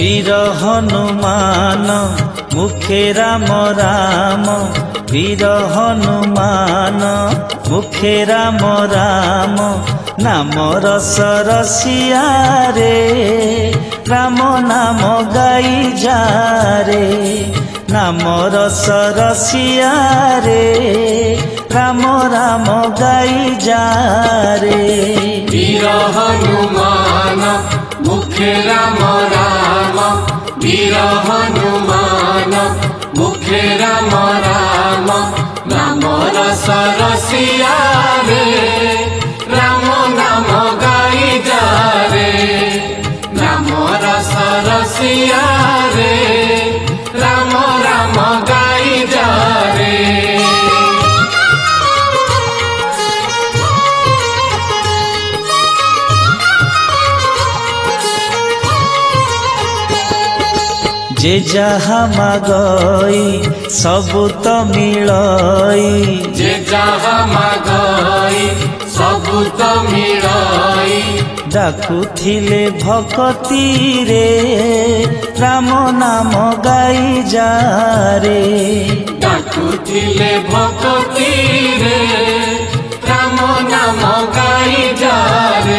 वीर हनुमान मुखे राम राम, वीर हनुमान मुखे राम राम, नाम रस रसिया रे, राम नाम गाई जा रे, नाम रस रसिया रे, राम राम गाई जा रे। वीर हनुमान मुखे राम राम, वीर हनुमान मुखे राम राम, नाम रस रसिया रे, राम नाम गाई जा रे, नाम रस रसिया रे, राम राम गाई जा रे। जे जहा मागई सबु तो मिलई, जे जहा मागई सबु तो मिलई, डाकुथिले भक्ति रे, राम नाम गाई जा रे, डाकुथिले भक्ति रे, राम नाम गाई जा रे।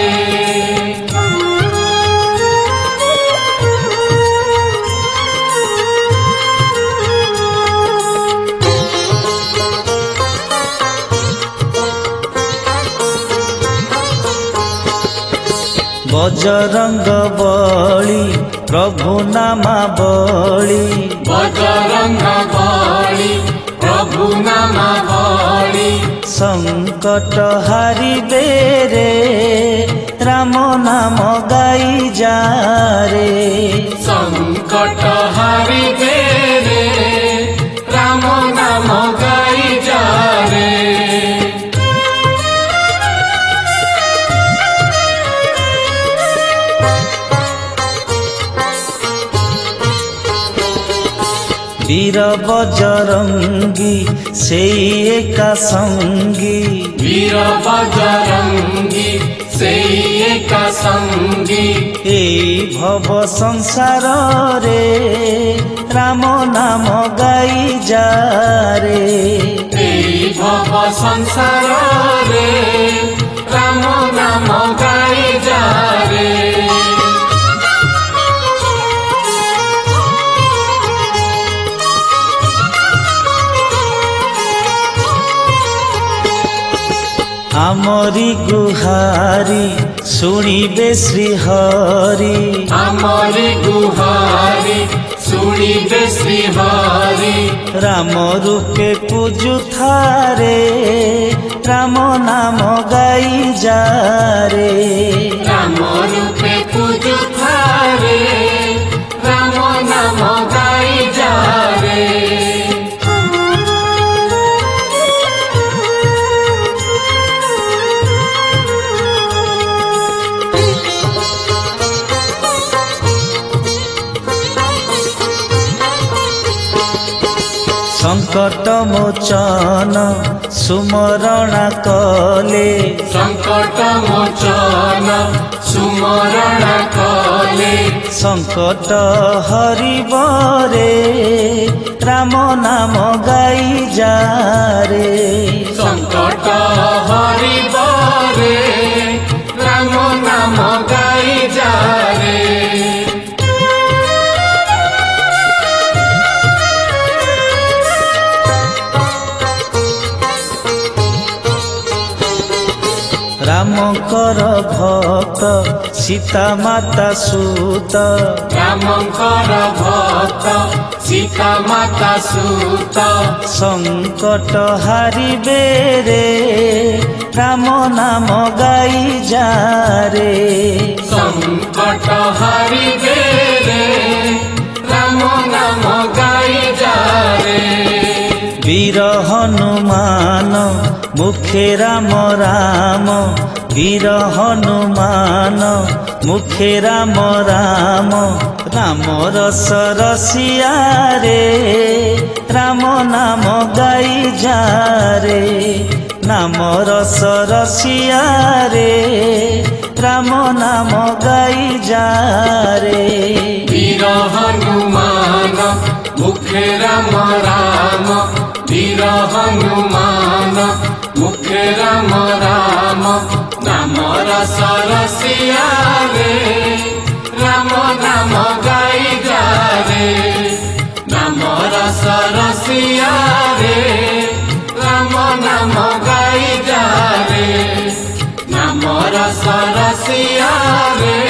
बजरंग बली प्रभु नामा बली, बजरंग बली प्रभु नामा बली, संकट हारिबे रे, राम नाम गाई जा रे, संकट हारिबे रे, राम नाम गाई जा रे। वीर बजरंगी सेई एका संगी, वीर बजरंगी सेई एका संगी, एई भव संसार रे, राम नाम गाई जा रे, एई भव संसार रे, राम नाम गाई जा रे। आमरी गुहारी सुनिबे श्रीहरि, आमरी गुहारी सुनिबे श्रीहरि, राम रूपे पूजु थारे, राम नाम गाई जा रे, राम रूपे पूजु थारे, राम नाम गाई जा रे। संकट मोचन सुमरणा कले, संकट मोचन सुमरण कले, संकट हरिब रे, राम नाम गाई जा रे, संकट हरिब रे, राम नाम गाई जा रे। रामकर भक्त सीता माता सूत, रामकर भक्त सीता माता सूत, संकट हारिबे रे, राम नाम गाई जा रे, संकट हारिबे रे, राम नाम गाई जा रे। वीर हनुमान मुखे राम राम, वीर हनुमान मुखे राम राम, राम रस रसिया रे, राम नाम गाई जा रे, नाम रस रसिया रे राम नाम गाई जा रे। वीर हनुमान मुखे राम राम, वीर हनुमान मुखे राम राम, नाम रस रसिया रे राम नाम गाई जा रे, नाम रस रसिया रे राम नाम गाई जा रे, नाम रस रसिया रे